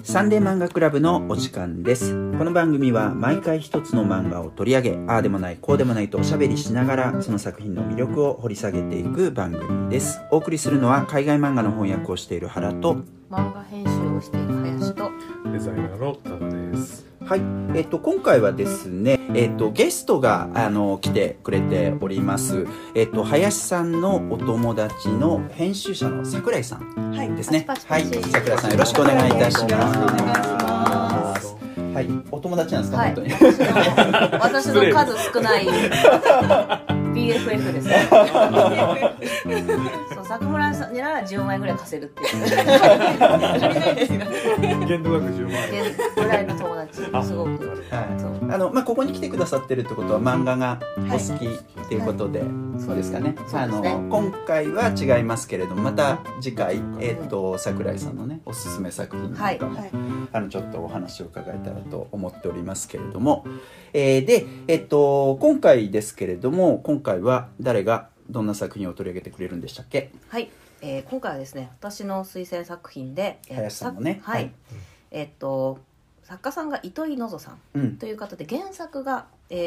サンデー漫画クラブのお時間です。この番組は毎回一つの漫画を取り上げ、ああでもないこうでもないとおしゃべりしながらその作品の魅力を掘り下げていく番組です。お送りするのは海外漫画の翻訳をしている原と漫画編集をしている林とデザイナーの多田です。 はい、今回はですね、ゲストが来てくれております。林さんのお友達の編集者の桜井さんですね。はい、桜井さんよろしくお願いいたします。はい、お友達なんですか、はい、本当に。 私の数少ない BFF ですね。そう、桜村さんになら10万円ぐらい貸せるっていう。 限度額10万円ぐらいの友達、すごく。 はい、ここに来てくださってるってことは漫画がお好きっていうことで、そうですかね。今回は違いますけれども、また次回、桜井さんのねおすすめ作品なんかも、ちょっとお話を伺えたらと思っておりますけれども、で、今回ですけれども、今回は誰がどんな作品を取り上げてくれるんでしたっけ？ はい、今回はですね、私の推薦作品で、 林さんのね、 はい、作家さんが糸井のぞさんという方で、原作が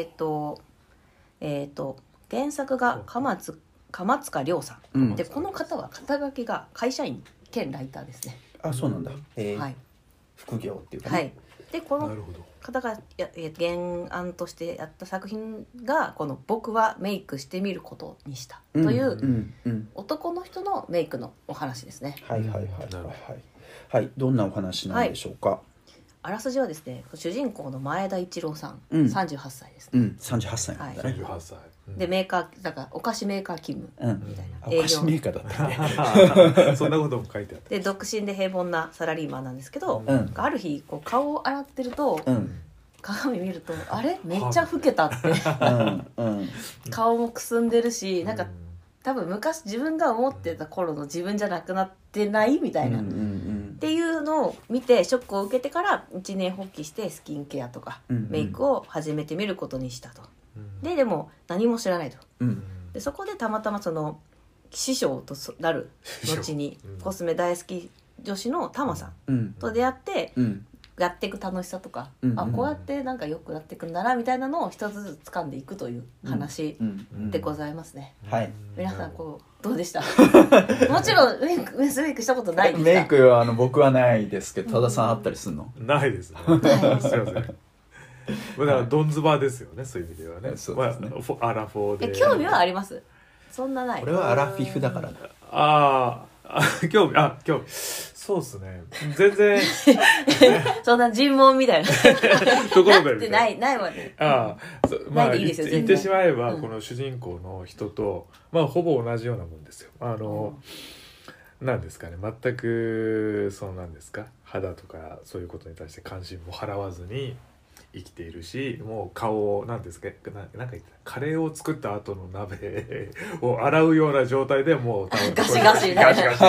原作が鎌塚亮さん、でこの方は肩書きが会社員兼ライターですね。 あ、そうなんだ。 はい、 副業っていうかね。 はい。でこの方が原案としてやった作品がこの僕はメイクしてみることにしたという男の人のメイクのお話ですね。 はいはいはいはいはい。どんなお話なんでしょうか。はい、 あらすじはですね、主人公の前田一郎さん、38歳ですね。 38歳なんだね。 38歳。 でメーカーだからお菓子メーカー勤務みたいな、 お菓子メーカーだったね。 そんなことも書いてあった。 で独身で平凡なサラリーマンなんですけど、ある日こう顔を洗ってると、鏡見るとあれめっちゃ老けたって顔もくすんでるし、なんか多分昔自分が思ってた頃の自分じゃなくなってないみたいな、っていうのを見てショックを受けてから一年発起してスキンケアとかメイクを始めてみることにしたと。でも何も知らないと、でそこでたまたまその師匠となる後にコスメ大好き女子のタマさんと出会って、やっていく楽しさとか、こうやってなんかよくやっていくんだなみたいなのを一つずつ掴んでいくという話でございますね。はい、皆さんこうどうでした？もちろんメイクしたことないですか？ メイクは僕はないですけど、多田さんあったりするの？ ないですね。すいません。だからドンズバーですよね、そういう意味ではね。そうですね。アラフォーで。 興味はあります？そんなない。 俺はアラフィフだからね。 興味そうですね。全然そんな尋問みたいなところでってないわね。 ないでいいですよ。言ってしまえば、この主人公の人とほぼ同じようなもんですよ。なんですかね、全くなんですか、肌とかそういうことに対して関心も払わずに生きているし、もう顔をなんですか、なんか言ってた、カレーを作った後の鍋を洗うような状態でもうガシガシみたいな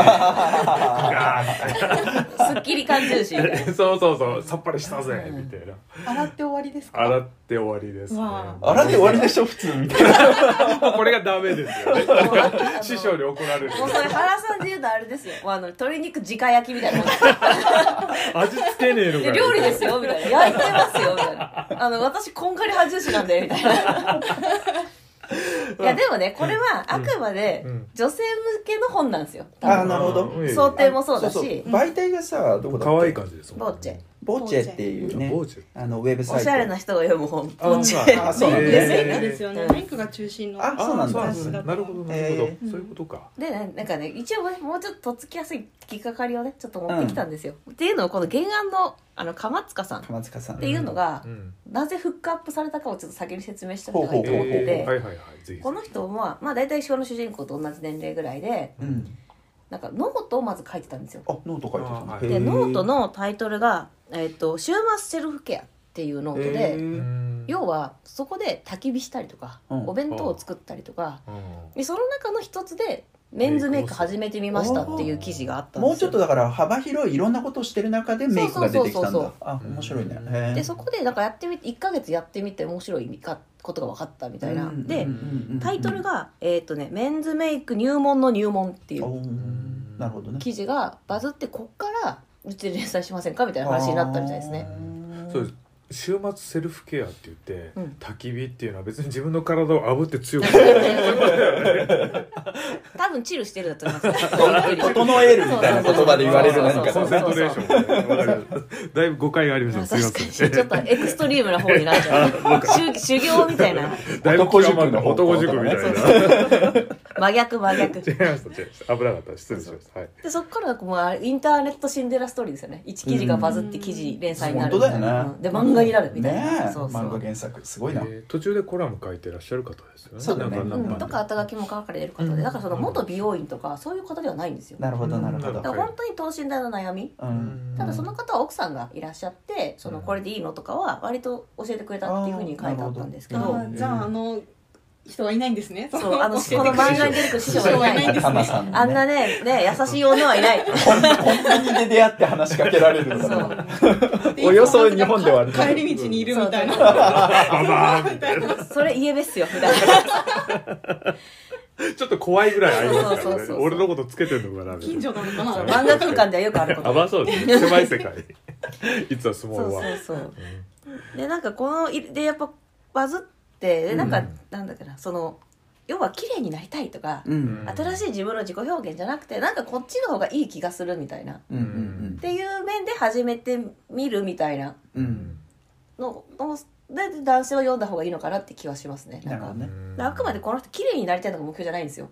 すっきり感重視みたいなそうさっぱりしたぜみたいな。 洗って終わりですか？ 洗って終わりですね。 洗って終わりでしょ普通みたいな。 これがダメですよね。師匠に怒られる。 もうそれ原さんで言うとあれですよ、鶏肉直焼きみたいな味付けねえのかよ。 料理ですよみたいな、焼いてますよみたいな、私こんがり歯重視なんでみたいないやでもね、これはあくまで女性向けの本なんですよ。 なるほど。 想定もそうだし、 そう媒体がさ、どこだっけ？ 可愛い感じですもんね。 ボーチェっていうね、ウェブサイト。 おしゃれな人が読む本。ボーチェ。 メイクですよね。メイクが中心の。 そうなんだ。 なるほどなるほど。そういうことか。 でなんかね、一応もうちょっととっつきやすい聞きかかりをねちょっと持ってきたんですよ。っていうのをこの原案の鎌塚さんっていうのがなぜフックアップされたかをちょっと先に説明した方がいいと思ってて、この人は大体この主人公と同じ年齢ぐらいで、なんかノートをまず書いてたんですよ。 ノート書いてた。 でノートのタイトルが週末セルフケアっていうノートで、要はそこで焚き火したりとか、お弁当を作ったりとか、その中の一つでメンズメイク始めてみましたっていう記事があったんですよ。 もうちょっとだから幅広いいろんなことをしてる中でメイクが出てきたんだ。面白いね。 でそこでなんかやってみて1ヶ月やってみて面白いことが分かったみたいな。でタイトルがメンズメイク入門の入門っていう記事がバズって、こっからうちで連載しませんかみたいな話になったみたいですね。 そうです。週末セルフケアって言って、焚き火っていうのは別に自分の体を炙って強くする多分チルしてるだと思います。 整えるみたいな言葉で言われる何かコンセントレーションだいぶ誤解がありますよ。すいません。 ちょっとエクストリームな方になっちゃう。修行みたいな。 男塾の男塾みたいな。 真逆。 違いました。危なかった。失礼しました。 でそっからもうインターネットシンデレラストーリーですよね。1記事がバズって記事連載になる。 本当だよね。 で漫画になるみたいな。 漫画原作すごいな。 途中でコラム書いてらっしゃる方ですよね。 そうだね。 とか肩書きも書かれる方で、だからその元美容院とかそういう方ではないんですよ。 なるほどなるほど。 だから本当に等身大の悩み。ただその方は奥さんがいらっしゃって、そのこれでいいのとかは割と教えてくれたっていうふうに書いてあったんですけど。 じゃあ人はいないんですね。 そうこの漫画に出てくる師匠はいないんですね。あんなね優しい女はいない。 コンビニで出会って話しかけられるのかな。およそ日本ではある。 帰り道にいるみたいな。 それ家ですよみたいな。 ちょっと怖いぐらいありますからね。俺のことつけてるのかな。 近所なのかな。 漫画空間ではよくあること。 まあそうですね。狭い世界。いつは相撲は。 そうでなんかこのでやっぱバズってなんかなんだっけな、その要は綺麗になりたいとか、新しい自分の自己表現じゃなくてなんかこっちの方がいい気がするみたいな、っていう面で始めてみるみたいなので男性は読んだ方がいいのかなって気はしますね。なんかあくまでこの人綺麗になりたいのが目標じゃないんですよ。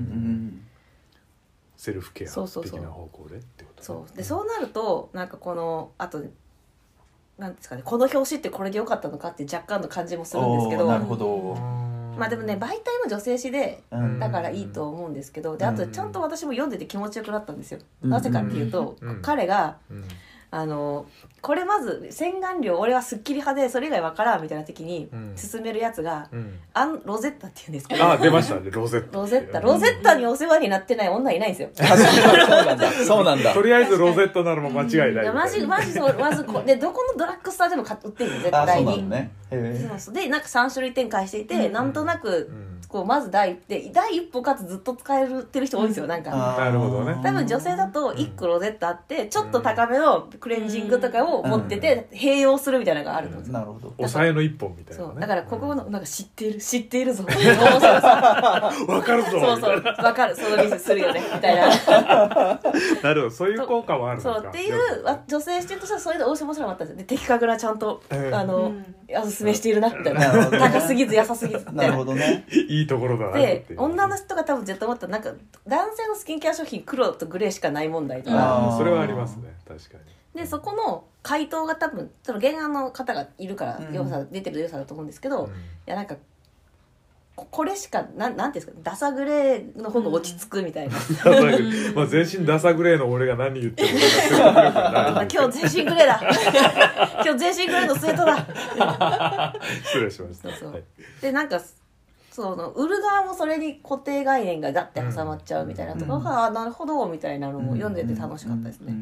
セルフケア的な方向でってこと。 そうでそうなるとなんかこのあとなんですかね、この表紙ってこれでよかったのかって若干の感じもするんですけど。 なるほど。 まあでもね媒体も女性誌でだからいいと思うんですけど、であとちゃんと私も読んでて気持ちよくなったんですよ。なぜかっていうと、彼がこれまず洗顔料俺はスッキリ派でそれ以外わからんみたいな時に勧めるやつがロゼッタっていうんですけど。 出ましたね。ロゼッタにお世話になってない女いないんですよ。 そうなんだ。 とりあえずロゼットならもう間違いない。 マジそうまずでどこのドラッグストアでも売ってるの絶対に。でなんか3種類展開していて、なんとなくこうまず第一歩かつずっと使えてる人多いんですよ。なんかなるほどね。 多分女性だと1個ロゼットあってちょっと高めのクレンジングとかを持ってて併用するみたいなのがあると思うんですよ。 なるほど。 抑えの一本みたいなね。 そうだからここのなんか知ってるぞ。 わかるぞ。 そうわかる、そのミスするよねみたいな。 なるほど、そういう効果もあるのか。 そうっていう女性視点としてはそれで面白かったんですよ。で的確なちゃんとおすすめしているなみたいな。高すぎず優しすぎずみたいな。 なるほどね。 いいところだな。 で女の人が多分絶対思ったなんか男性のスキンケア商品黒とグレーしかない問題とか。 それはありますね、確かに。 でそこの回答が多分その原案の方がいるから出てる良さだと思うんですけど、いやなんかこれしかなんていうんですか、ダサグレーの方が落ち着くみたいな。 まあ全身ダサグレーの俺が何言っても今日全身グレーだ。今日全身グレーのスウェットだ。 失礼しました。 でなんかその売る側もそれに固定概念がガッて挟まっちゃうみたいなところが、なるほどみたいなのも読んでて楽しかったですね。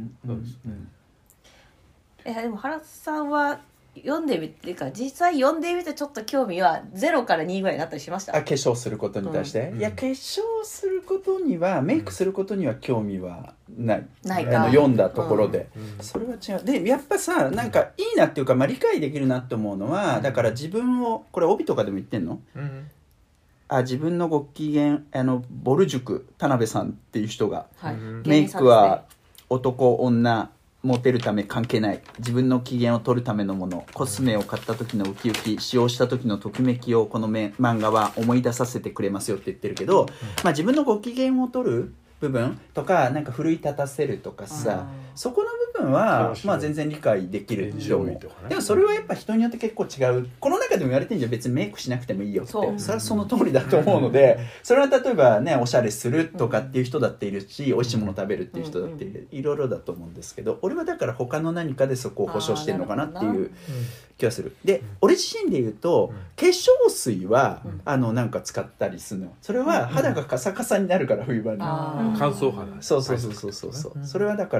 でも原さんは読んでみてか実際読んでみてちょっと興味は0から2ぐらいになったりしました？ 化粧することに対して、いや化粧することにはメイクすることには興味はない読んだところで、それは違う。でやっぱさなんかいいなっていうか、理解できるなって思うのは、だから自分をこれ帯とかでも言ってんの、自分のご機嫌ボル塾田辺さんっていう人が、メイクは男女モテるため関係ない、自分の機嫌を取るためのもの、コスメを買った時のウキウキ、使用した時のときめきをこの漫画は思い出させてくれますよって言ってるけど、自分のご機嫌を取る部分とかなんか奮い立たせるとかさ、そこの部分は全然理解できると思う。でもそれはやっぱ人によって結構違う。この中でも言われてるんじゃん、別にメイクしなくてもいいよって。それはその通りだと思うので、それは例えばねおしゃれするとかっていう人だっているし、美味しいもの食べるっていう人だっていろいろだと思うんですけど、俺はだから他の何かでそこを保証してるのかなっていう気がする。で俺自身で言うと化粧水はなんか使ったりするの。それは肌がカサカサになるから、冬場に乾燥肌。 そうそれはだから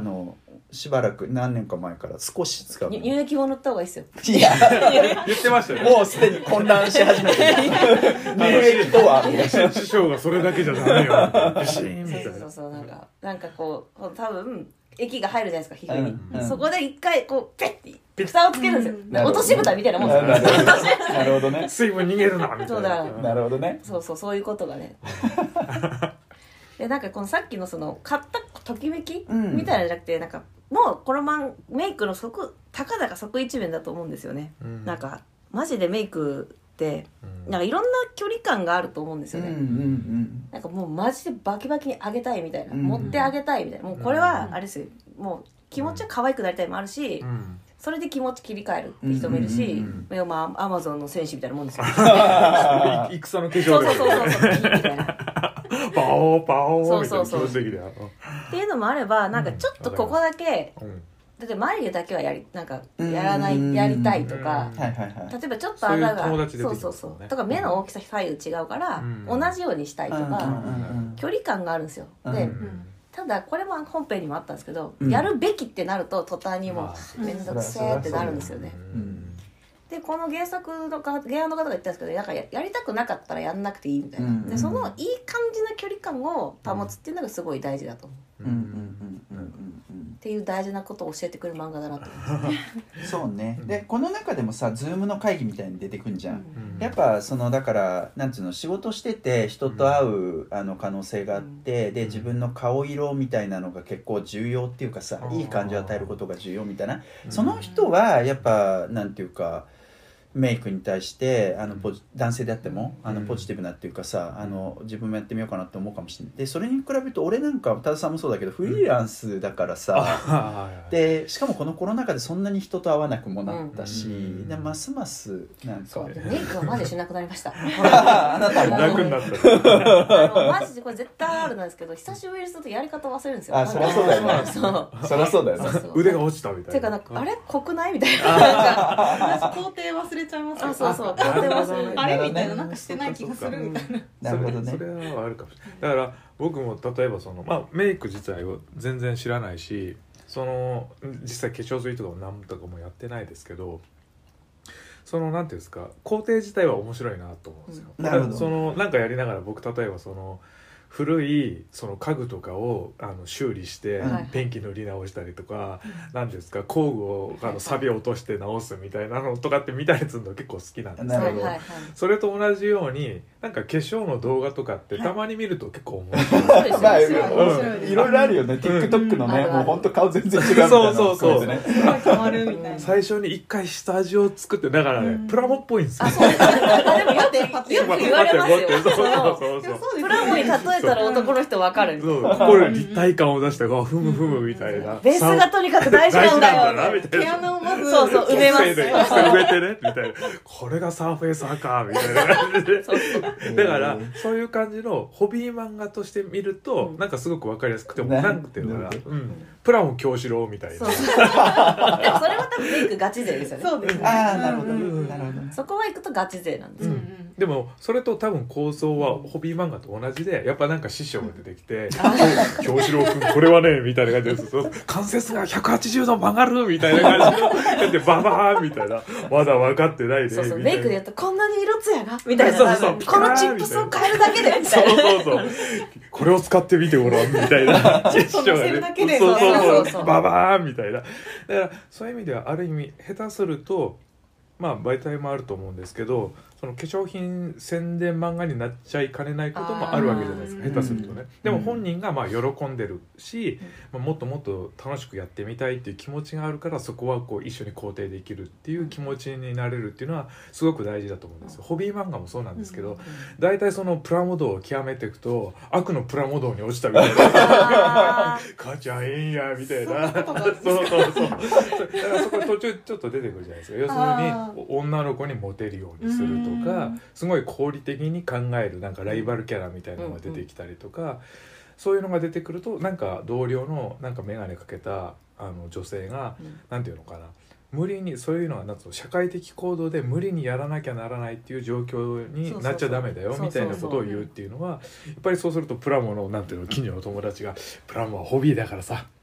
しばらく何年か前から少し使う。 乳液を塗った方がいいですよ。 いや言ってましたよね。 もうすでに混乱し始めてる。乳液とは師匠がそれだけじゃダメよビシーンみたいな。 そうなんかこう多分液が入るじゃないですか皮膚に、 うん、 そこで一回こうペッて蓋をつけるんですよ、 うん、 落とし蓋みたいなもんですよ。 なるほどね。 水分逃げるなみたいな。 そうだ、 なるほどね。 そういうことがねでなんかこのさっきのその買ったときめき、みたいなのじゃなくてなんかもうこのメイクのたかだか即一面だと思うんですよね、なんかマジでメイクってなんかいろんな距離感があると思うんですよね、なんかもうマジでバキバキに上げたいみたいな、持ってあげたいみたいな、もうこれはあれですよ、もう気持ちは可愛くなりたいもあるし、それで気持ち切り替えるって人もいるし、まあアマゾンの戦士みたいなもんですよ戦の化粧でそうみたいなパオーパオーみたいな気持ち的だよっていうのもあれば、なんかちょっとここだけ、だって眉毛だけはやりたいとか、例えばちょっとあざがそうとか目の大きさ左右違うから、同じようにしたいとか、距離感があるんですよ。で、ただこれも本編にもあったんですけど、やるべきってなると途端にもう面倒くせーってなるんですよね。でこの原案の方が言ったんですけど、なんか やりたくなかったらやんなくていいみたいな、でそのいい感じの距離感を保つっていうのがすごい大事だと思う。っていう大事なことを教えてくれる漫画だなと思いますね。 そうね。でこの中でもさ、ズームの会議みたいに出てくんじゃん。やっぱそのだからなんていうの、仕事してて人と会う可能性があって、で自分の顔色みたいなのが結構重要っていうかさ、いい感じを与えることが重要みたいな。その人はやっぱなんていうか。メイクに対して男性であってもポジティブなっていうかさ、自分もやってみようかなって思うかもしれない。でそれに比べると俺なんか多田さんもそうだけどフリーランスだからさ、でしかもこのコロナ禍でそんなに人と会わなくもなったし、でますますなんかメイクはマジしなくなりましたあなたも楽になったマジでこれ絶対あるんですけど、久しぶりにするとやり方忘れるんですよ。 そりゃそうだよね。そりゃそうだよね。 腕が落ちたみたいな。 てかなんかあれ濃くないみたいな。 工程忘れちゃいますよ。 そう工程忘れる。 あれみたいな、なんかしてない気がするみたいな。 なるほどね。 それはあるかもしれない。だから僕も例えばメイク自体を全然知らないし、実際化粧水とかも何とかもやってないですけど、なんていうんですか、工程自体は面白いなと思うんですよ。 なるほど。 なんかやりながら僕例えば古い家具とかを修理してペンキ塗り直したりとか、何ですか、工具を錆を落として直すみたいなのとかって見たりするの結構好きなんですけど、それと同じようになんか化粧の動画とかってたまに見ると結構面白い。 いろいろあるよね。TikTok のね、もう本当顔全然違うみたいな。 そう変わるみたいな。 最初に一回下地を作って、だからねプラモっぽいんですよ。 でもよく言われますよ。プラモに例えたら男の人わかる。 これ立体感を出してふむふむみたいな。 ベースがとにかく大事なんだよ。 毛穴をまず埋めます。 埋めてねみたいな。これがサーフェイサーかみたいな感じで。だからそういう感じのホビー漫画として見るとなんかすごくわかりやすくても、なんていうのかな、プラモ京志郎みたいな。 でもそれは多分メイクガチ勢ですよね。 そうですね。 ああなるほど。 そこは行くとガチ勢なんですよ。 でもそれと多分構造はホビー漫画と同じで、やっぱなんか師匠が出てきて「京志郎君これはね」みたいな感じですと「関節が180度曲がる」みたいな感じのでババーンみたいな、まだ分かってないでメイクでやったらこんなに色つやがみたいな、このチップスを変えるだけでみたいな、 そうこれを使ってみてごらんみたいな師匠がね、そうババーンみたいな。だからそういう意味ではある意味下手すると媒体もあると思うんですけど、化粧品宣伝漫画になっちゃいかねないこともあるわけじゃないですか、下手するとね。でも本人が喜んでるし、もっともっと楽しくやってみたいっていう気持ちがあるから、そこは一緒に肯定できるっていう気持ちになれるっていうのはすごく大事だと思うんですよ。ホビー漫画もそうなんですけど、大体プラモ道を極めていくと悪のプラモ道に落ちたみたいな母ちゃんええんやみたいな、そうだからそこ途中ちょっと出てくるじゃないですか。要するに女の子にモテるようにするとか、すごい合理的に考えるなんかライバルキャラみたいなのが出てきたりとか、そういうのが出てくるとなんか同僚のなんか眼鏡かけた女性が、なんていうのかな、無理にそういうのはなんつうの、社会的行動で無理にやらなきゃならないっていう状況になっちゃダメだよみたいなことを言うっていうのは、やっぱりそうするとプラモのなんていうの、近所の友達がプラモはホビーだからさ、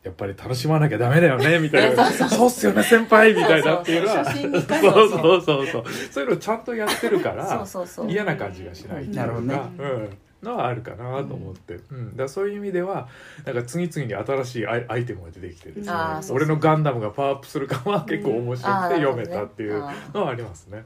やっぱり楽しまなきゃダメだよねみたいなそうっすよね先輩みたいなっていうのはそういうのをちゃんとやってるから嫌な感じがしないっていうか、のはあるかなと思って、だからそういう意味ではなんか次々に新しいアイテムが出てきてですね、俺のガンダムがパワーアップするかは結構面白くて読めたっていうのはありますね。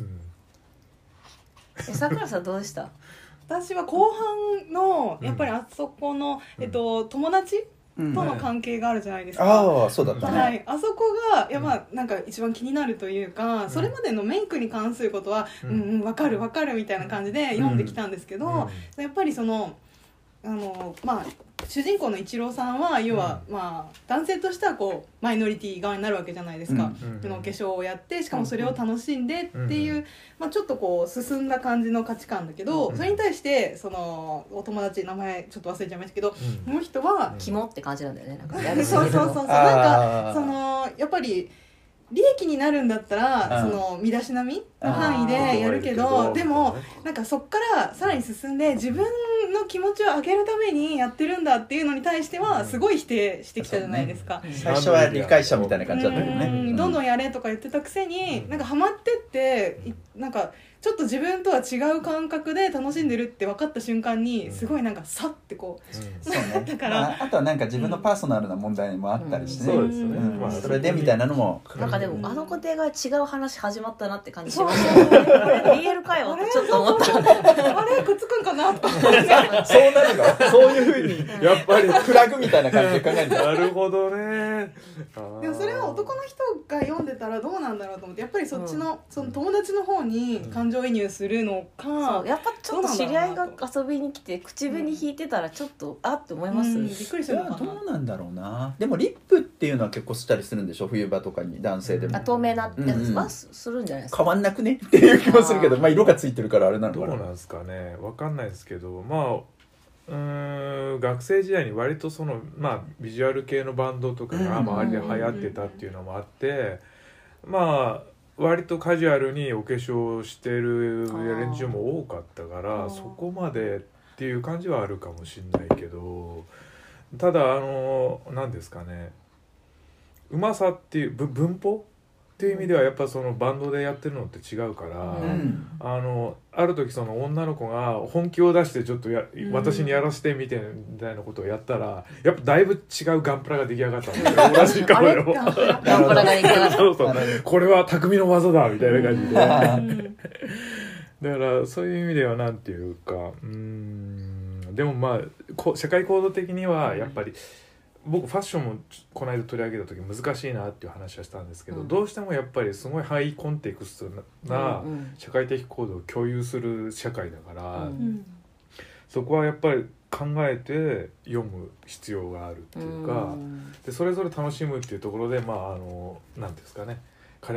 桜さんどうでした？ 私は後半のやっぱりあそこの、友達との関係があるじゃないですか。 ああ、そうだったね。 はい、あそこがいや、まあなんか一番気になるというか、それまでのメイクに関することは分かる分かるみたいな感じで読んできたんですけど、やっぱりそのまあ主人公の一郎さんは要は、まあ男性としてはこうマイノリティ側になるわけじゃないですか。お化粧をやってしかもそれを楽しんでっていう、まあ、ちょっとこう進んだ感じの価値観だけど、それに対してそのお友達名前ちょっと忘れちゃいましたけど、この人は肝って感じなんだよね。なんかそうなんかそのやっぱり利益になるんだったら、その身だしなみの範囲でやるけど、でもなんかそっからさらに進んで自分の気持ちを上げるためにやってるんだっていうのに対してはすごい否定してきたじゃないですか。 最初は理解者みたいな感じだったけどね。 どんどんやれとか言ってたくせに、なんかハマってってなんかちょっと自分とは違う感覚で楽しんでるって分かった瞬間にすごいなんかさってこう、だからあとはなんか自分のパーソナルな問題もあったりしてね、 そうですね、 それでみたいなのもなんかでもあの固定が違う話始まったなって感じしましたね。BL かよってちょっと思った。 あれくっつくんかなとかそうなるのそういうふうにやっぱりフラグみたいな感じで考える。 なるほどね。 でもそれは男の人が読んでたらどうなんだろうと思って、やっぱりそっちの、その友達の方に感情移入するのか、 やっぱちょっと知り合いが遊びに来て口紅引いてたらちょっとあって思います。 びっくりするのかな。 どうなんだろうな。でもリップっていうのは結構したりするんでしょ、冬場とかに男性でも。 透明なやつはするんじゃないですか。 変わんなくねっていう気もするけど、まあ色がついてるからあれなのかな。 どうなんですかね、わかんないですけど、まあ学生時代に割とその、まあ、ビジュアル系のバンドとかが周りで流行ってたっていうのもあって、まあ割とカジュアルにお化粧してる連中も多かったから、そこまでっていう感じはあるかもしれないけど、ただ何ですかね、うまさっていう文法っていう意味ではやっぱそのバンドでやってるのって違うから、ある時その女の子が本気を出してちょっと私にやらせてみたいなことをやったら、やっぱだいぶ違うガンプラが出来上がったんですよ。同じ顔でもガンプラが出来上がった。 そうこれは匠の技だみたいな感じでだからそういう意味ではなんていうか、でもまあ社会行動的にはやっぱり僕ファッションもこの間取り上げた時難しいなっていう話はしたんですけど、どうしてもやっぱりすごいハイコンテクストな社会的行動を共有する社会だから、そこはやっぱり考えて読む必要があるっていうか、でそれぞれ楽しむっていうところで、まあなんですかね、彼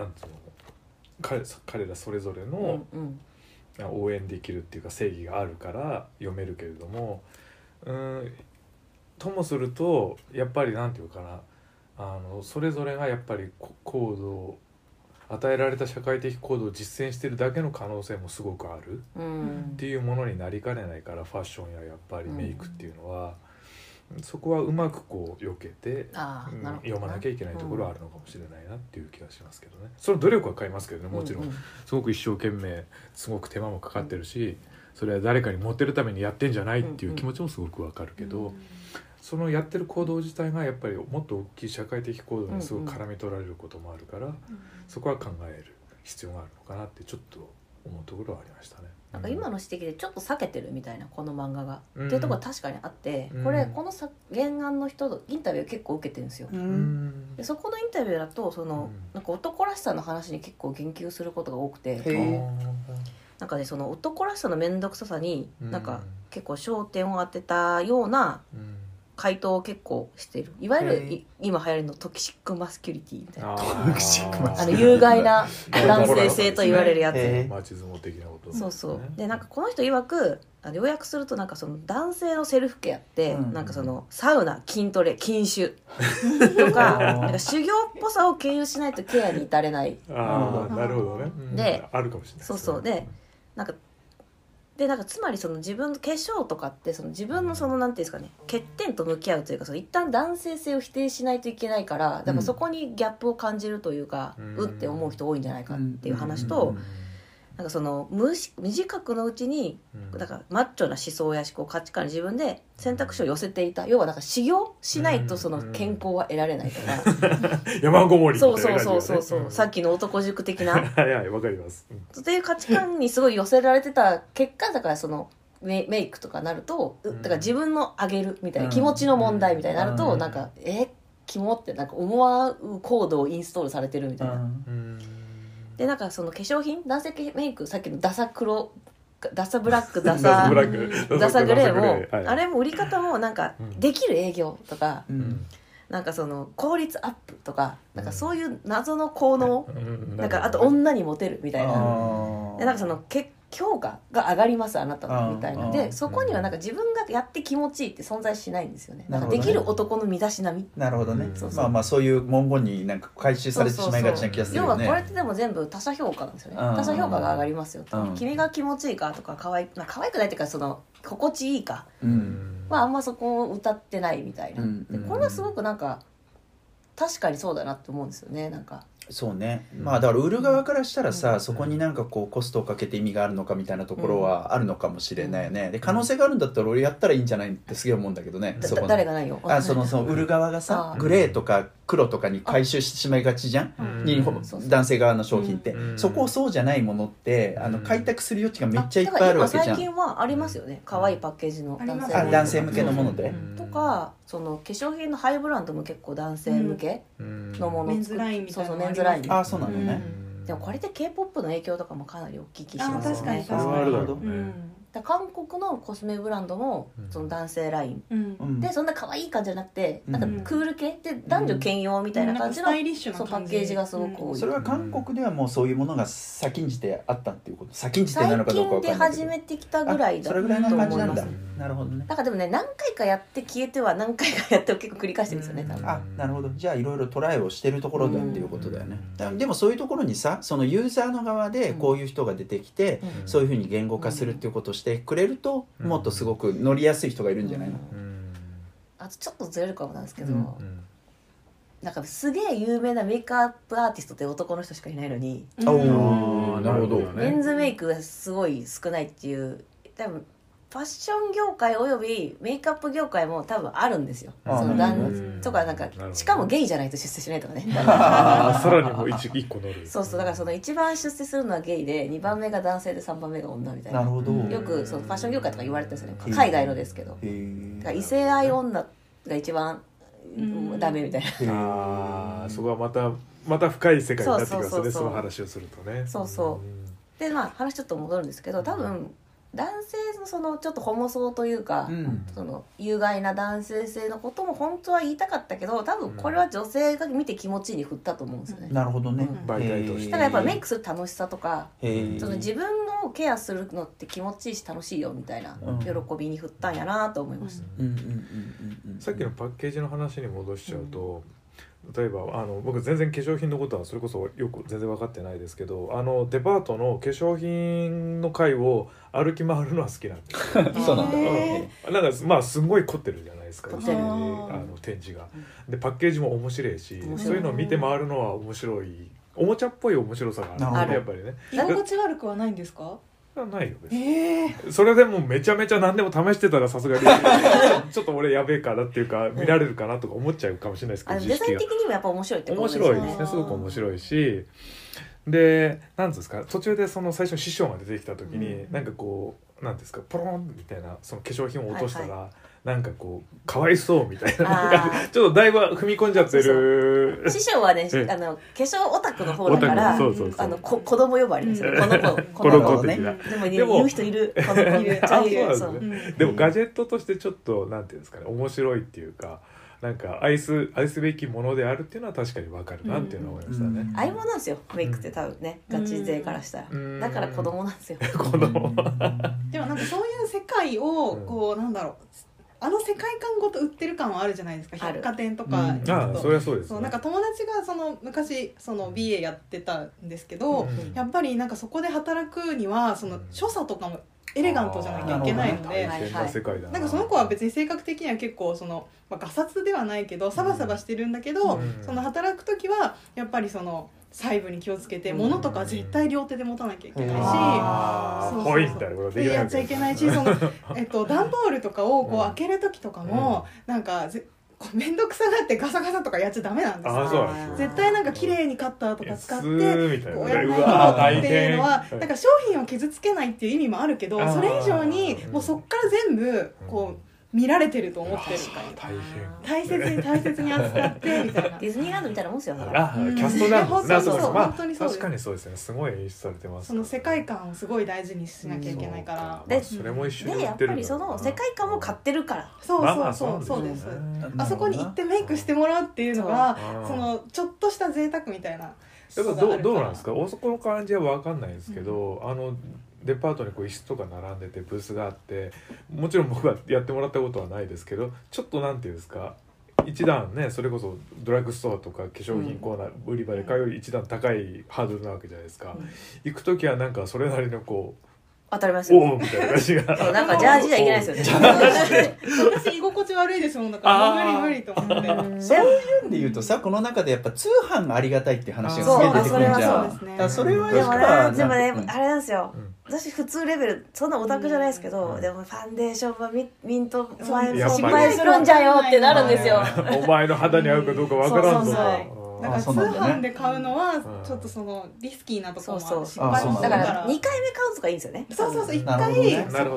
らそれぞれの応援できるっていうか正義があるから読めるけれども、ともするとやっぱりなんていうかな、それぞれがやっぱり行動与えられた社会的行動を実践してるだけの可能性もすごくあるっていうものになりかねないから、ファッションややっぱりメイクっていうのは、そこはうまくこう避けて読まなきゃいけないところはあるのかもしれないなっていう気がしますけどね。その努力は買いますけどね、もちろんすごく一生懸命すごく手間もかかってるし、それは誰かにモテるためにやってんじゃないっていう気持ちもすごくわかるけど、そのやってる行動自体がやっぱりもっと大きい社会的行動にすごく絡み取られることもあるから、そこは考える必要があるのかなってちょっと思うところはありましたね。 なんか今の指摘でちょっと避けてるみたいな、この漫画が、っていうところは確かにあって、この原案の人とインタビュー結構受けてるんですよ。でそこのインタビューだとなんか男らしさの話に結構言及することが多くて、なんかね、その男らしさの面倒くささになんか結構焦点を当てたような回答を結構している、いわゆる今流行りのトキシックマスキュリティみたいな、有害な男性性と言われるやつ、 マチズモ的なこと、 そうで、なんかこの人曰く要約すると、なんかその男性のセルフケアって、なんかそのサウナ、筋トレ、禁酒とかなんか修行っぽさを経由しないとケアに至れない。 なるほどね。 であるかもしれない。 そうでなんかでなんかつまりその自分の化粧とかってその自分のそのなんていうんですかね欠点と向き合うというかその一旦男性性を否定しないといけないからだからそこにギャップを感じるというか、って思う人多いんじゃないかっていう話と、なんかその無自覚のうちにだからマッチョな思想や思考価値観に自分で選択肢を寄せていた要はだから修行しないとその健康は得られないとか、 山ごもりみたいなそう感じだね。 そう、さっきの男塾的なはいはい、わかります。 っていう価値観にすごい寄せられてた結果だからそのメイクとかなるとだから自分の上げるみたいな気持ちの問題みたいになるとなんかキモってなんか思わうコードをインストールされてるみたいな。でなんかその化粧品男性メイクさっきのダサ黒ダサブラックダサグレーも、はい、あれも売り方もなんかできる営業とか、なんかその効率アップとかなんかそういう謎の効能、なんかあと女にモテるみたいな、でなんかその評価が上がりますあなたのみたいなでそこにはなんか自分がやって気持ちいいって存在しないんですよね。なんかできる男の身だしなみ。 なるほどね。まあまあそういう文言になんか回収されてしまいがちな気がするよね。 要はこれってでも全部他者評価なんですよね。他者評価が上がりますよと。君が気持ちいいかとか可愛くないっていうかその心地いいか。まああんまそこを歌ってないみたいな。でこれはすごくなんか確かにそうだなって思うんですよね。なんか。 そうね、まあだから売る側からしたらさ、そこになんかこうコストをかけて意味があるのかみたいなところはあるのかもしれないよね。で可能性があるんだったら俺やったらいいんじゃないってすげえ思うんだけどね。 誰がないよ。 その売る側がさグレーとか黒とかに回収してしまいがちじゃん、男性側の商品って、そこをそうじゃないものって開拓する余地がめっちゃいっぱいあるわけじゃん。 最近はありますよね。可愛いパッケージの男性向けのもので、 とかその化粧品のハイブランドも結構男性向けのもの、 メンズラインみたいなのメンズライン。 あ、そうなのね。 でもこれで K-POP の影響とかもかなり大きい気しますよね。 確かに。 韓国のコスメブランドもその男性ライン、でそんな可愛い感じじゃなくてなんかクール系で男女兼用みたいな感じのパッケージがすごく多い。 それは韓国ではもうそういうものが先んじてあったっていうこと。先んじてなのかどうか分かんないけど最近で始めてきたぐらいだと思います。 それぐらいの感じなんだ。なるほどね。 だからでもね何回かやって消えては何回かやって結構繰り返してるんですよね。多分。 あ、なるほど。じゃあいろいろトライをしてるところだっていうことだよね。でもそういうところにさ、そのユーザーの側でこういう人が出てきて、そういうふうに言語化するっていうことをしてくれると。もっとすごく乗りやすい人がいるんじゃないの？ あとちょっとずれるかもなんですけど、なんかすげえ有名なメイクアップアーティストって男の人しかいないのに、 なるほど。 メンズメイクがすごい少ないっていう、多分ファッション業界およびメイクアップ業界も多分あるんですよ。そのとかなんかしかもゲイじゃないと出世しないとかね。 さらにもう一個乗る。 そうだからその一番出世するのはゲイで2番目が男性で3番目が女みたいな。 なるほど。 よくそのファッション業界とか言われてるんですよね。海外のですけど。だから異性愛女が一番ダメみたいな。そこはまた深い世界になってきますね。その話をするとね。 でまあ話ちょっと戻るんですけど、多分男性のそのちょっとホモソーというか、その有害な男性性のことも本当は言いたかったけど、多分これは女性が見て気持ちいいに振ったと思うんですよね。 なるほどね。 媒体として。 だからやっぱメイクする楽しさとか、その自分のケアするのって気持ちいいし楽しいよみたいな喜びに振ったんやなと思いました。 さっきのパッケージの話に戻しちゃうと。例えば僕全然化粧品のことはそれこそよく全然分かってないですけどデパートの化粧品の階を歩き回るのは好きなんですよ。 そうなんだ。 なんかまあすごい凝ってるじゃないですか展示が。でパッケージも面白いし、そういうのを見て回るのは面白い、おもちゃっぽい面白さがある、やっぱりね。 居心地悪くはないんですか？ ないよね。それでもめちゃめちゃ何でも試してたらさすがにちょっと俺やべえかなっていうか見られるかなとか思っちゃうかもしれないですけど、 デザイン的にもやっぱ面白いってことですね。 面白いですね。すごく面白いし、でなんですか、途中でその最初に師匠が出てきた時に、なんかこうなんですかポロンみたいなその化粧品を落としたら、なんかこうかわいそうみたいなちょっとだいぶ踏み込んじゃってる。 師匠はね化粧オタクの方だから子供呼ばわりですよ。この子ね。でも言う人いる。 でもガジェットとしてちょっとなんていうんですかね、面白いっていうか。なんか愛すべきものであるっていうのは確かに分かるなっていうのを思いましたね。 愛物なんですよメイクって多分ね、ガチ勢からしたら。だから子供なんですよ。 子供。 でもなんかそういう世界をこうなんだろう。世界観ごと売ってる感はあるじゃないですか、百貨店とか。 それはそうです、 ね。なんか友達が昔BA やってたんですけど、やっぱりなんかそこで働くには所作とかもエレガントじゃなきゃいけないので、 大変な世界だな。 なんかその子は別に性格的には結構ガサツではないけどサバサバしてるんだけど、その働く時はやっぱり細部に気をつけて、物とか絶対両手で持たなきゃいけないし、 ポイントあることでやっちゃいけないし、段ボールとかをこう開ける時とかも、なんか面倒くさがってガサガサとかやっちゃダメなんですよ。絶対なんか綺麗にカッターとか使ってこうやらないとっていうのは、なんか商品を傷つけないっていう意味もあるけど、それ以上にもうそっから全部こう見られてると思ってる大切に扱ってみたいな。 ディズニーランドみたいなもんですよ。 キャストなんですね。 本当にそうです。 確かにそうですね。すごい演出されてます。 その世界観をすごい大事にしなきゃいけないから。 で、 それも一緒にやっぱりその世界観も買ってるから。 そうです。あそこに行ってメイクしてもらうっていうのがちょっとした贅沢みたいな。 どうなんですか。そこの感じは分かんないですけど、デパートにこう椅子とか並んでてブースがあって、もちろん僕はやってもらったことはないですけど、ちょっとなんていうんですか、一段ね、それこそドラッグストアとか化粧品コーナー、売り場で買うより一段高いハードルなわけじゃないですか。行く時はなんかそれなりのこう当たりますよね。 おおみたいな感じが。 そう、なんかジャージじゃいけないですよね。 私居心地悪いですもんだから無理と思って。 そういうんで言うとさ、この中でやっぱ通販がありがたいっていう話がすげえ出てくるんじゃん。それはでもね、あれなんですよ。私普通レベルそんなオタクじゃないですけど、でもファンデーションはミント失敗するんじゃよってなるんですよ。 お前の肌に合うかどうかわからんぞ。 だから通販で買うのはちょっとリスキーなところもあるし、だから 2回目買うとかいいんですよね。 そう1回で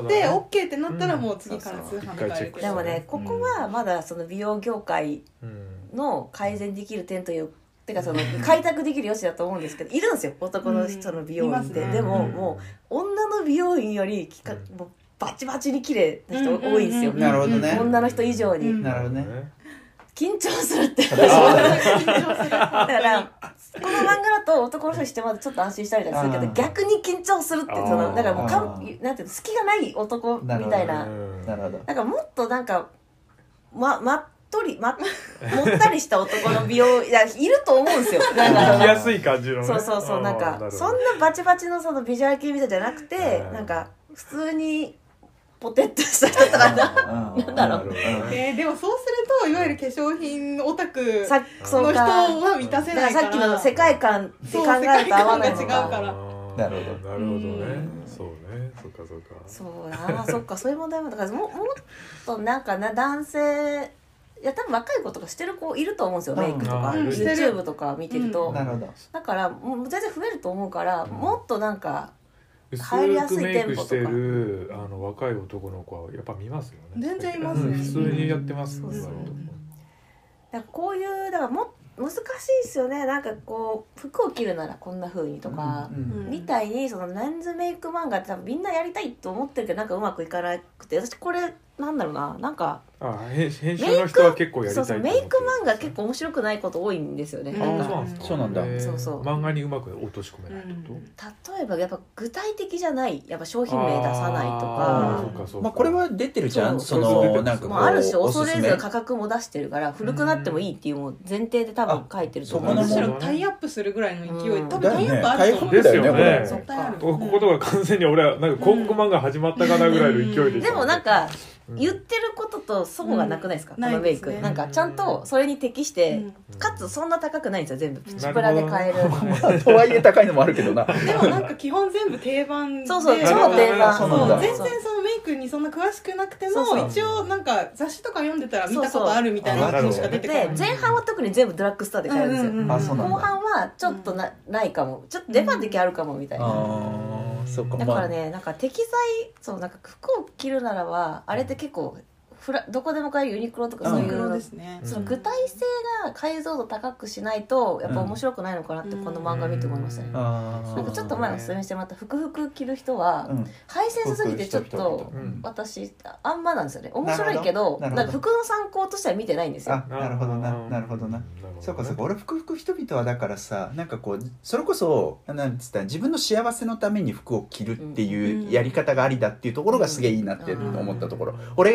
OK ってなったらもう次から通販で買えるけど、 でもね、ここはまだその美容業界の改善できる点というてか開拓できる余地だと思うんですけど、いるんですよ男の人の美容院って。でももう女の美容院よりもうバチバチに綺麗な人多いんですよ。 なるほどね。 女の人以上に。 なるほどね。 緊張するって。だからこの漫画だと男の人にしてまだちょっと安心したりするけど、逆に緊張するってだからもうなんていうの、隙がない男みたいな。なんかもっとなんかもったりした男の美容いると思うんですよ。 行きやすい感じのね。 そうなんかそんなバチバチのビジュアル系みたいじゃなくて、なんか普通にポテッとした人とかなんだろう。 でもそうするといわゆる化粧品オタクの人は満たせないから、 さっきの世界観って考えると合わないのか。 なるほどね。そうね。そっか。 そうだ、そっか、そういう問題もだからもっとなんか男性多分若い子とかしてる子いると思うんですよ。メイクとか YouTube とか見てると。だからもう全然増えると思うから、もっとなんか入りやすい店舗とか。 メイクしてる若い男の子はやっぱ見ますよね。 全然いますね。 普通にやってます。 だからこういうだから難しいですよね。なんかこう服を着るならこんな風にとか、みたいにメンズメイク漫画って多分みんなやりたいと思ってるけど、なんかうまくいかなくて、私これなんだろうな、なんか編集の人は結構やりたいと思ってる。 メイク漫画結構面白くないこと多いんですよね。 そうなんだ。 漫画にうまく落とし込めないってこと。 例えばやっぱ具体的じゃない、やっぱ商品名出さないとか。 まあこれは出てるじゃん。なんかある種恐れず価格も出してるから、古くなってもいいっていうもう前提で多分書いてると思う。 むしろタイアップするぐらいの勢い、多分タイアップあると思う。 ですよね。こことが完全に俺はなんか広告漫画始まったかなぐらいの勢いで。 でもなんか言ってることと齟齬がなくないですか、このメイク。なんかちゃんとそれに適して、かつそんな高くないんですよ、全部プチプラで買える。 とはいえ高いのもあるけどな。 でもなんか基本全部定番で、 そう超定番。 全然そのメイクにそんな詳しくなくても、一応なんか雑誌とか読んでたら見たことあるみたいなのしか出てこない。 で前半は特に全部ドラッグストアで買えるんですよ。後半はちょっとないかも、ちょっと出番時あるかもみたいな。だからね、なんか適材、なんか服を着るならばあれって結構どこでも買えるユニクロとかそういうの、その具体性が解像度高くしないとやっぱ面白くないのかなってこの漫画見て思いましたね。なんかちょっと前おすすめしてもらった服着る人はハイセンスすぎてちょっと私あんまなんですよね。面白いけどなんか服の参考としては見てないんですよ。 なるほどな。そうか俺服人々はだからさ、なんかこうそれこそなんつったら自分の幸せのために服を着るっていうやり方がありだっていうところがすげえいいなって思ったところ。俺自身が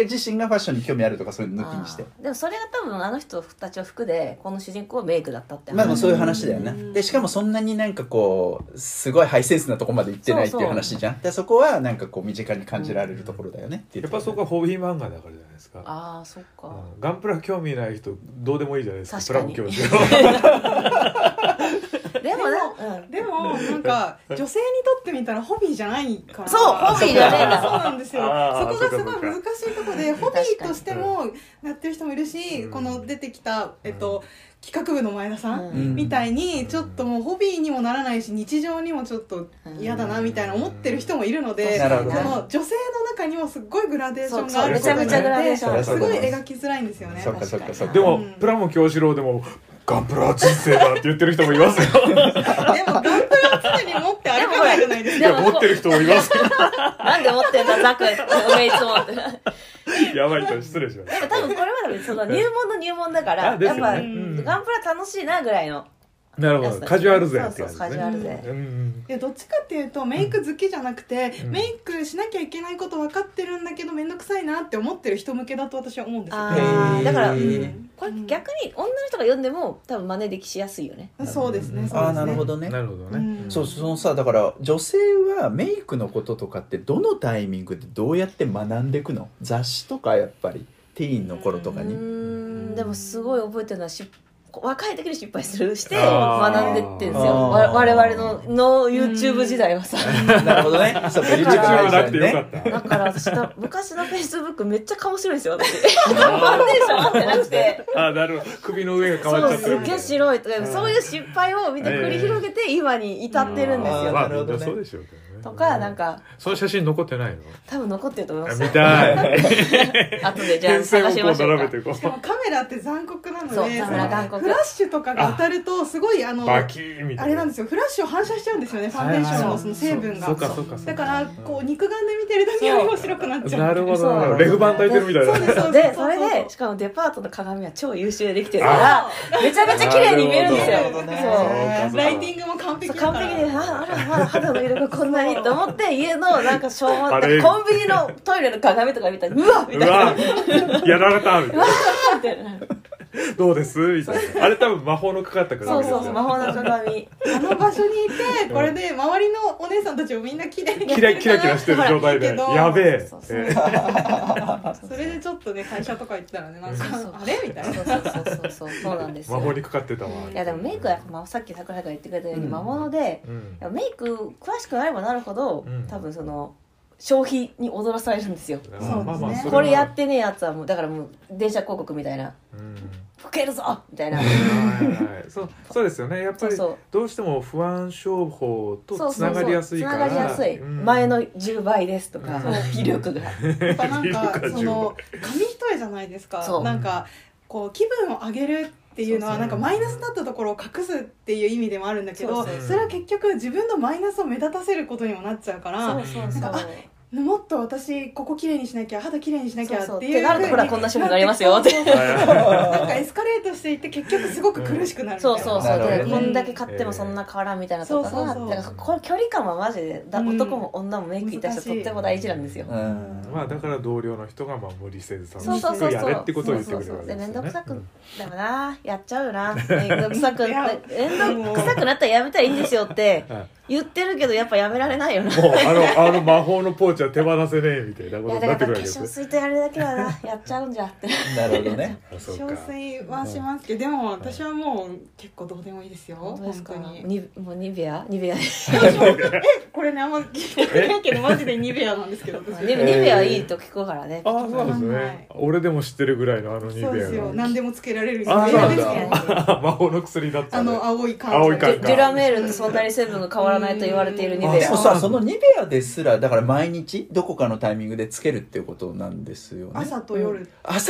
ファッションに興味あるとかそういうの抜きにして。 でもそれが多分あの人たちの服でこの主人公はメイクだったってまあそういう話だよね。でしかもそんなになんかこうすごいハイセンスなとこまで行ってないっていう話じゃん。でそこはなんかこう身近に感じられるところだよねってやっぱそこはホビー漫画だからじゃないですか。 ああそっか、 ガンプラ興味ない人どうでもいいじゃないですか。 確かにプラモ教授でもでもなんか女性にとってみたらホビーじゃないからそうホビーじゃねえんだそうなんですよ。そこがすごい難しいところでホビーとしてもやってる人もいるし、この出てきた企画部の前田さんみたいにちょっともうホビーにもならないし日常にもちょっと嫌だなみたいな思ってる人もいるので、その女性の中にもすっごいグラデーションがあることによってすごい描きづらいんですよね。 でもプラモ教師郎でもガンプラは人生だって言ってる人もいますよでもガンプラは常に持って歩かないじゃないですか。 いや持ってる人もいますよなんで持ってんだザク俺いつもってやばい人失礼しました。 多分これまでその入門の入門だからやっぱガンプラ楽しいなぐらいの。 なるほどカジュアル勢ってやつですね。 カジュアル勢。 いやどっちかっていうとメイク好きじゃなくて、メイクしなきゃいけないこと分かってるんだけど面倒くさいなって思ってる人向けだと私は思うんですよ。 だからこれ逆に女の人が読んでも多分真似できしやすいよね。 そうですね。 ああなるほどね。 なるほどね。 そうそのさだから女性はメイクのこととかってどのタイミングでどうやって学んでいくの？雑誌とかやっぱりティーンの頃とかに。 でもすごい覚えてるのは若い時に失敗して学んでってんですよ。我々の YouTube 時代はさ。 なるほどね。そうか YouTube はなくてよかった。 だから私昔の Facebook めっちゃ顔白いですよ私。ファンデーション合ってなくて。 あなるほど。首の上が変わっちゃってる。 そうすっげえ白いとかそういう失敗を見て繰り広げて今に至ってるんですよ。 なるほどね。そうでしょうけどね。 とかなんかその写真残ってないの？ 多分残ってると思います。 見たい。 後でじゃあ探しましょうか。 しかもカメラって残酷なので、 そうカメラ残酷。 フラッシュとかが当たるとすごいバキーみたいなあれなんですよ。フラッシュを反射しちゃうんですよね。ファンデーションのその成分が。だからこう肉眼で見てる時よりも白くなっちゃう。 なるほど。レフ板焚いてるみたいな。 でそれでしかもデパートの鏡は超優秀でできてるからめちゃめちゃ綺麗に見えるんですよ。 そう。ライティングも完璧だから。 完璧であらまだ肌の色がこんなにと思って家のなんかしょうもないコンビニのトイレの鏡とか見たらうわみたいなやられたみたいなみたいなどうですみたいなあれ多分魔法のかかったからそう魔法の鏡あの場所にいてこれで周りのお姉さんたちをみんなキラキラしてる状態でやべえそれでちょっとね会社とか行ったらねなんかあれみたいなそうなんですよ魔法にかかってたわ。 いやでもメイクはさっき桜井が言ってくれたように魔物でメイク詳しくなればなるほど多分その消費に踊らされるんですよ。これやってねえやつはもうだからもう電車広告みたいな老けるぞみたいなそうですよね。やっぱりどうしても不安症法とつながりやすいからつながりやすい前の10倍ですとか威力がやっぱなんかその紙一重じゃないですか。なんかこう気分を上げるっていうのはなんかマイナスだったところを隠すっていう意味でもあるんだけど、それは結局自分のマイナスを目立たせることにもなっちゃうから、なんかもっと私ここ綺麗にしなきゃ肌綺麗にしなきゃっていうなるとほらこんな商品がありますよってなんかエスカレートしていって結局すごく苦しくなるみたいな。 そうでこんだけ買ってもそんな変わらんみたいなとかだからこの距離感はマジで男も女もメイクに対してとっても大事なんですよ。 まあだから同僚の人が無理せず楽しくやれってことを言ってくれるわけですよね。 面倒くさくでもなやっちゃうよな面倒くさくなったらやめたらいいんですよって言ってるけどやっぱやめられないよな。 もうあの魔法のポーチは手放せねえみたいなことになってくるわけですよ。 化粧水とやるだけはなやっちゃうんじゃってなるほどね。 化粧水はしますけど、でも私はもう結構どうでもいいですよ。本当にもうニベアこれねあんま聞いてないけどマジでニベアなんですけどニベアいいと聞くからね。 あそうですね。俺でも知ってるぐらいのニベア。 そうですよ。何でもつけられる。 魔法の薬だった。 青い缶。 デュラメールとそんなに成分が変わらないと言われているニベア。 でもさそのニベアですらだから毎日どこかのタイミングでつけるっていうことなんですよね。 朝と夜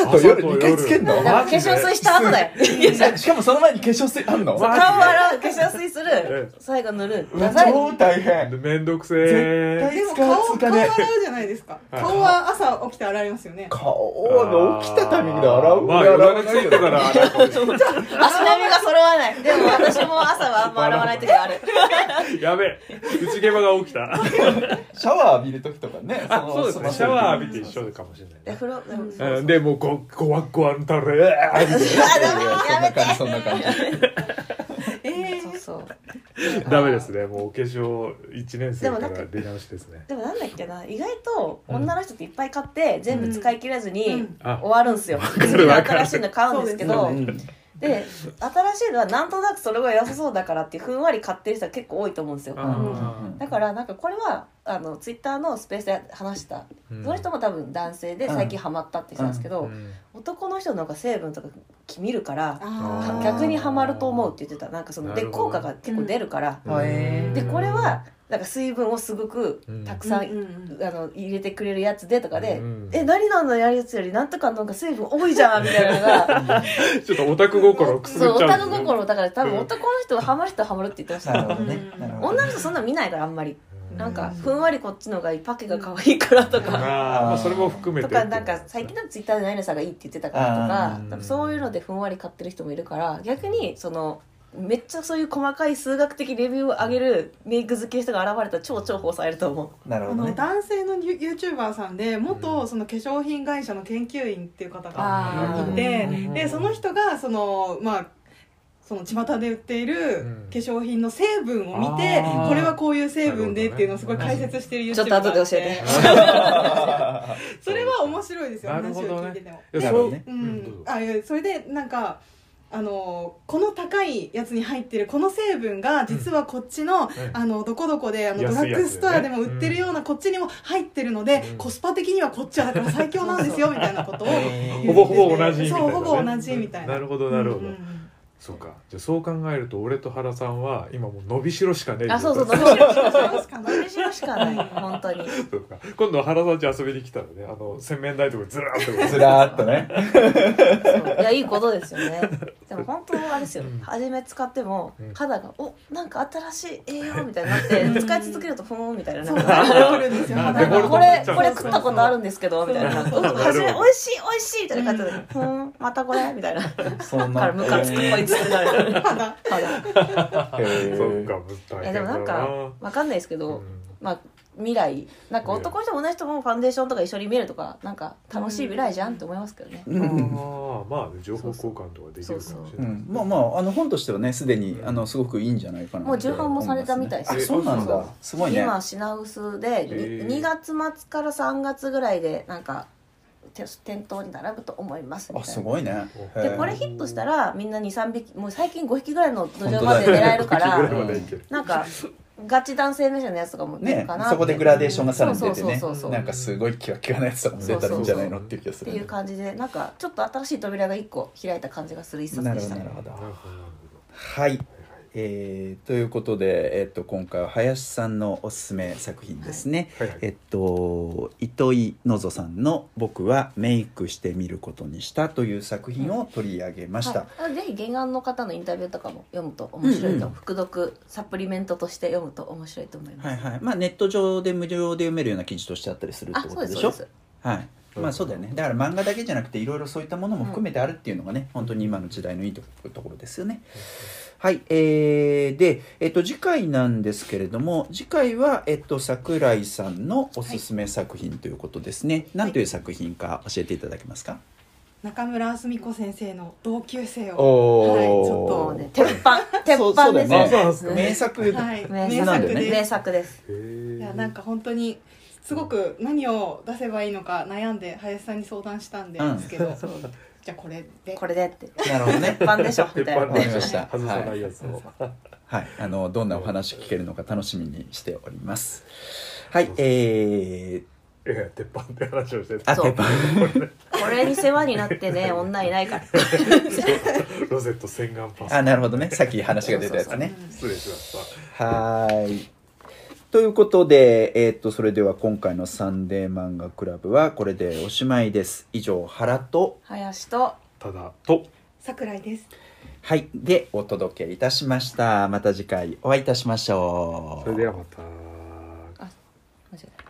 2回つけんの？ 化粧水した後だよ。 しかもその前に化粧水あんの？ 顔洗う化粧水する最後塗る。 超大変。 めんどくせえ。 でも顔洗うじゃないですか。顔は朝起きて洗いますよね。 顔の起きたタイミングで洗う。 まあ洗わないから洗う。 足並みが揃わない。でも私も朝はあんま洗わない時がある。 やべ内ゲバが起きたシャワー浴びる時とかね。 そうですね、シャワー浴びて一緒かもしれないね。 でもうごわっごわんたれやめてそんな感じ。 そうダメですね、もうお化粧1年生から出直しですね。 でもなんだっけな、意外と女の人っていっぱい買って全部使い切らずに終わるんですよ。次の新しいの買うんですけど、で新しいのはなんとなくそれが良さそうだからってふんわり買ってる人は結構多いと思うんですよ。だからなんかこれはツイッターのスペースで話した、その人も多分男性で最近ハマったって言ってたんですけど、男の人の方が成分とか見るから逆にハマると思うって言ってた。なんかそので効果が結構出るから、でこれはなんか水分をすごくたくさん、入れてくれるやつでとかで、何々のやるやつよりなんとかなんか水分多いじゃんみたいなのがちょっとオタク心をくすぐっちゃう。 そう、オタク心だから多分男の人はハマる人はハマるって言ってました。女の人そんな見ないからあんまり。なんかふんわりこっちのがいい、パケが可愛いからとか、 それも含めてとか、なんか最近のツイッターで何々さんがいいって言ってたからとか、そういうのでふんわり買ってる人もいるから、逆にそのめっちゃそういう細かい数学的レビューを上げるメイク好きの人が現れたら超重宝されると思う。 なるほどね。 男性のYouTuber さんで元その化粧品会社の研究員っていう方がいて、でその人がそのその巷で売っている化粧品の成分を見て、これはこういう成分でっていうのをすごい解説してる YouTuber ちょっと後で教えてそれは面白いですよ、話を聞いてても。それでなんかこの高いやつに入ってるこの成分が実はこっちの、どこどこでドラッグストアでも売ってるようなこっちにも入ってるので、コスパ的にはこっちはだから最強なんですよみたいなことをほぼほぼ同じみたいな、 そうほぼ同じみたいな。 なるほどなるほど、そうか。じゃあそう考えると俺と原さんは今もう伸びしろしかねえ。 そう伸びしろしかない本当に。 そうか。今度原さん家遊びに来たらね、洗面台とかずらーっとね。 いやいいことですよね。でも本当あれですよ、初め使っても肌がなんか新しい栄養みたいになって使い続けるとふーんみたいな、なんかこれ食ったことあるんですけどみたいな、初め美味しいみたいな感じで、ふーんまたこれみたいな、からムカつくこいつってなる肌そうか。 でもなんかわかんないですけど、未来なんか男の人も女の人もファンデーションとか一緒に見るとかなんか楽しい未来じゃんって思いますけどね。 情報交換とかできるかもしれない。 本としてはねすでにすごくいいんじゃないかな。 もう重版もされたみたいです。 そうなんだ。すごいね。 今品薄で2月末から3月ぐらいでなんか店頭に並ぶと思いますみたいな。 すごいね。 でこれヒットしたらみんな 2,3 匹、もう最近5匹ぐらいの土壌まで狙えるからなんかガチ男性目線のやつとかも出るかなって、 そこでグラデーションがさらに出てね、なんかすごいキワキワなやつとかも出たらいいんじゃないのっていう気がする。 っていう感じでなんかちょっと新しい扉が1個開いた感じがする一冊でした。 なるほど。はい。ということで、今回は林さんのおすすめ作品ですね。糸井のぞさんの僕はメイクしてみることにしたという作品を取り上げました。 ぜひ原案の方のインタビューとかも読むと面白いと、副読サプリメントとして読むと面白いと思います。 ネット上で無料で読めるような記事としてあったりするってことでしょ。そうだよね。だから漫画だけじゃなくていろいろそういったものも含めてあるっていうのがね、本当に今の時代のいいところですよね。はい、で、次回なんですけれども、次回は、桜井さんのおすすめ作品ということですね。何という作品か教えていただけますか。 中村澄子先生の同級生を、ちょっとね、鉄板ですね。 名作です。 いや、なんか本当にすごく何を出せばいいのか悩んで林さんに相談したんですけど。じゃあこれでってなるほどね。 鉄板でしょみたいな。 わかりました。 外さないやつを。 はい、どんなお話聞けるのか楽しみにしております。はい、鉄板って話をしてた。鉄板。 これに世話になってね、女いないから。 ロゼット洗顔パス。 なるほどね。さっき話が出たやつね。 失礼しました。 はい。ということで、それでは今回のサンデー漫画クラブはこれでおしまいです。以上、原と林とただと桜井です。 はい、でお届けいたしました。また次回お会いいたしましょう。 それではまた。 間違えた。